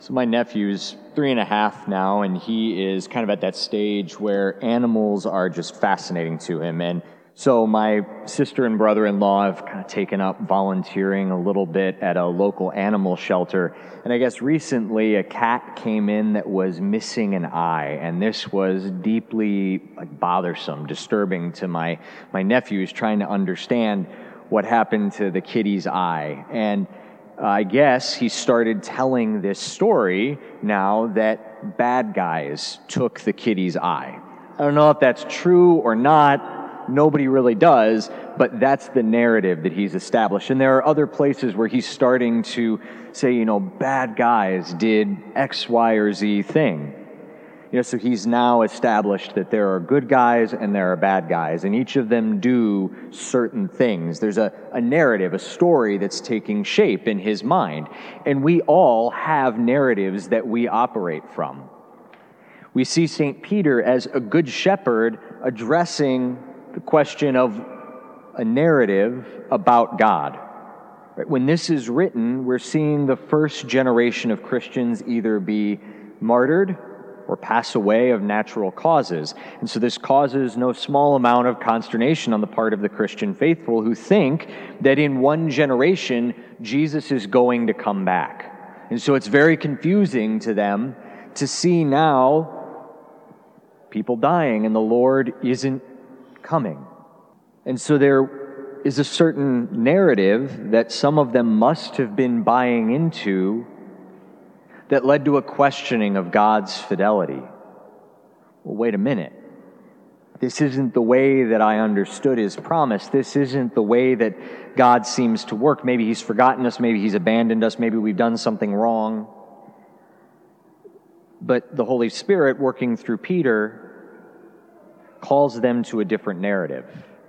So my nephew's 3.5 now, and he is kind of at that stage where animals are just fascinating to him. And so my sister and brother-in-law have kind of taken up volunteering a little bit at a local animal shelter. And I guess recently a cat came in that was missing an eye, and this was deeply bothersome, disturbing to my nephew, who's trying to understand what happened to the kitty's eye. And I guess he started telling this story now that bad guys took the kitty's eye. I don't know if that's true or not. Nobody really does, but that's the narrative that he's established. And there are other places where he's starting to say, bad guys did X, Y, or Z thing. So he's now established that there are good guys and there are bad guys, and each of them do certain things. There's a narrative, a story that's taking shape in his mind. And we all have narratives that we operate from. We see St. Peter as a good shepherd addressing the question of a narrative about God. When this is written, we're seeing the first generation of Christians either be martyred or pass away of natural causes. And so this causes no small amount of consternation on the part of the Christian faithful who think that in one generation, Jesus is going to come back. And so it's very confusing to them to see now people dying and the Lord isn't coming. And so there is a certain narrative that some of them must have been buying into that led to a questioning of God's fidelity. Well, wait a minute. This isn't the way that I understood His promise. This isn't the way that God seems to work. Maybe He's forgotten us. Maybe He's abandoned us. Maybe we've done something wrong. But the Holy Spirit, working through Peter, calls them to a different narrative.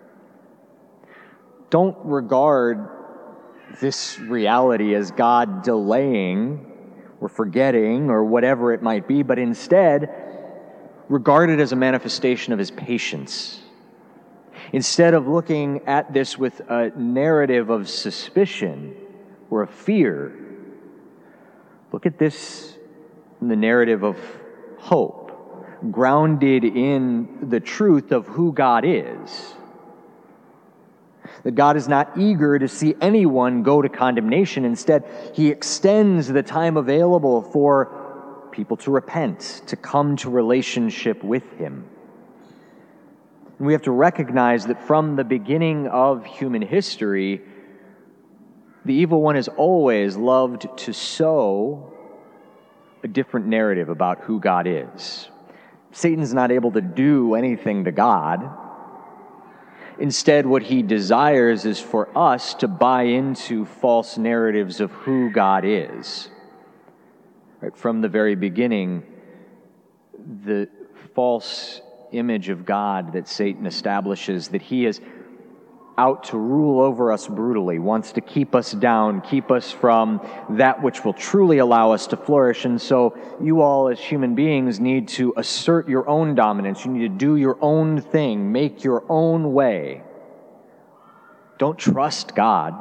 Don't regard this reality as God delaying or forgetting or whatever it might be, but instead regard it as a manifestation of His patience. Instead of looking at this with a narrative of suspicion or of fear, look at this in the narrative of hope, grounded in the truth of who God is. That God is not eager to see anyone go to condemnation. Instead, He extends the time available for people to repent, to come to relationship with Him. And we have to recognize that from the beginning of human history, the evil one has always loved to sow a different narrative about who God is. Satan's not able to do anything to God. Instead, what he desires is for us to buy into false narratives of who God is. Right? From the very beginning, the false image of God that Satan establishes, that he is out to rule over us brutally, wants to keep us down, keep us from that which will truly allow us to flourish. And so you all as human beings need to assert your own dominance. You need to do your own thing, make your own way. Don't trust God.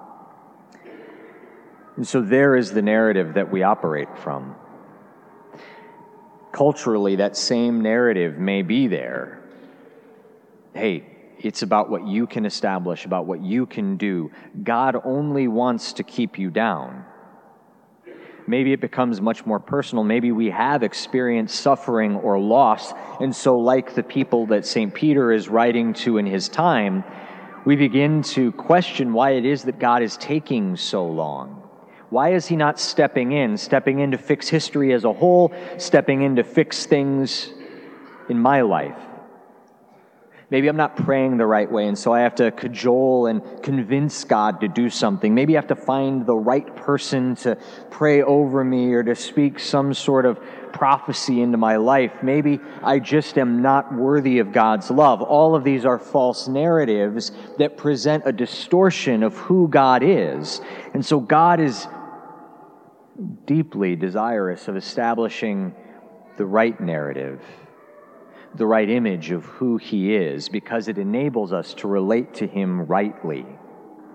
And so there is the narrative that we operate from. Culturally, that same narrative may be there. Hey, it's about what you can establish, about what you can do. God only wants to keep you down. Maybe it becomes much more personal. Maybe we have experienced suffering or loss, and so like the people that St. Peter is writing to in his time, we begin to question why it is that God is taking so long. Why is He not stepping in to fix history as a whole, stepping in to fix things in my life? Maybe I'm not praying the right way, and so I have to cajole and convince God to do something. Maybe I have to find the right person to pray over me or to speak some sort of prophecy into my life. Maybe I just am not worthy of God's love. All of these are false narratives that present a distortion of who God is. And so God is deeply desirous of establishing the right narrative, the right image of who He is, because it enables us to relate to Him rightly.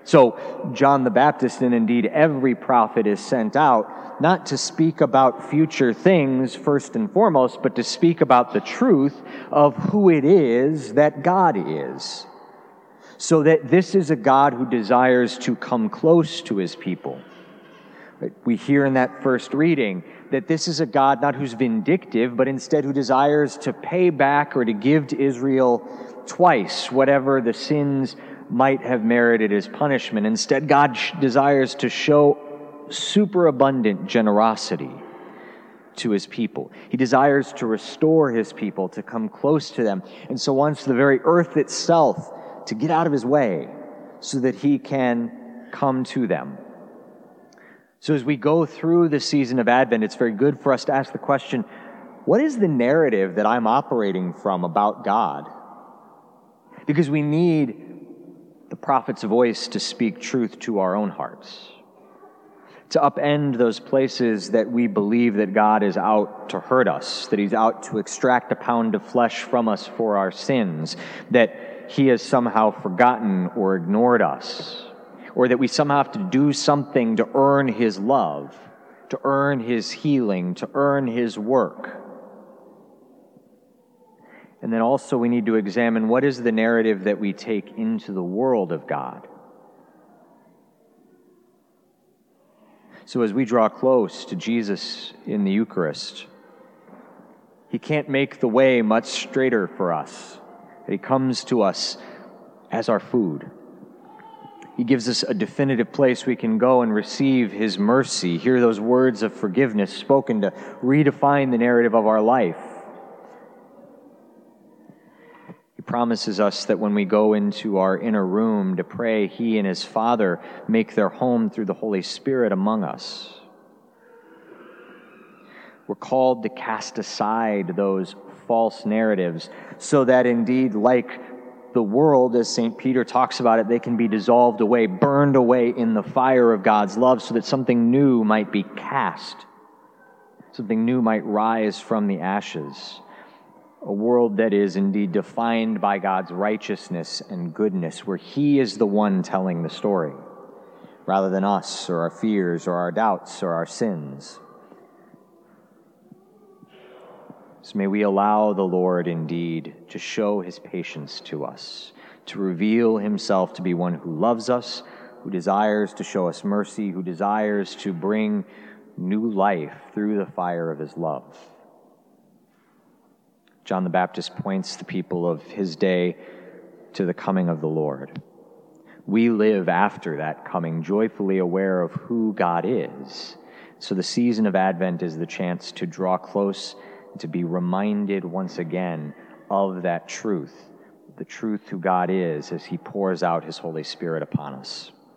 So John the Baptist, and indeed every prophet, is sent out not to speak about future things first and foremost, but to speak about the truth of who it is that God is. So that this is a God who desires to come close to his people. We hear in that first reading that this is a God not who's vindictive, but instead who desires to pay back or to give to Israel twice whatever the sins might have merited as punishment. Instead, God desires to show superabundant generosity to his people. He desires to restore his people, to come close to them, and so wants the very earth itself to get out of his way so that he can come to them. So as we go through the season of Advent, it's very good for us to ask the question, what is the narrative that I'm operating from about God? Because we need the prophet's voice to speak truth to our own hearts, to upend those places that we believe that God is out to hurt us, that he's out to extract a pound of flesh from us for our sins, that he has somehow forgotten or ignored us, or that we somehow have to do something to earn his love, to earn his healing, to earn his work. And then also we need to examine what is the narrative that we take into the world of God. So as we draw close to Jesus in the Eucharist, he can't make the way much straighter for us. He comes to us as our food. He gives us a definitive place we can go and receive his mercy, hear those words of forgiveness spoken to redefine the narrative of our life. He promises us that when we go into our inner room to pray, he and his Father make their home through the Holy Spirit among us. We're called to cast aside those false narratives so that indeed, like the world, as St. Peter talks about it, they can be dissolved away, burned away in the fire of God's love so that something new might be cast, something new might rise from the ashes. A world that is indeed defined by God's righteousness and goodness, where he is the one telling the story, rather than us or our fears or our doubts or our sins. So may we allow the Lord indeed to show his patience to us, to reveal himself to be one who loves us, who desires to show us mercy, who desires to bring new life through the fire of his love. John the Baptist points the people of his day to the coming of the Lord. We live after that coming, joyfully aware of who God is. So the season of Advent is the chance to draw close, to be reminded once again of that truth, the truth who God is as he pours out his Holy Spirit upon us.